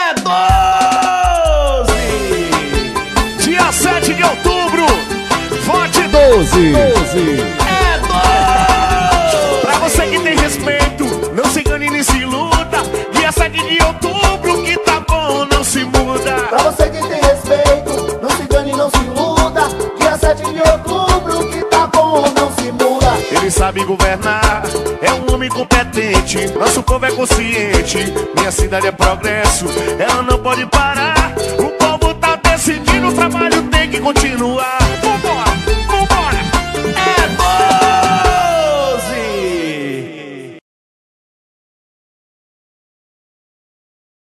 É 12! Dia 7 de outubro, vote 12! É 12! Pra você que tem respeito, não se engane nem se iluda. Dia 7 de outubro, que tá bom, não se muda. Pra você que tem respeito, não se engane, não se iluda. Dia 7 de outubro, que tá bom, não se muda. Ele sabe governar, é um homem competente. Nosso povo é consciente, minha cidade é progresso, ela não pode parar. O povo tá decidindo, o trabalho tem que continuar.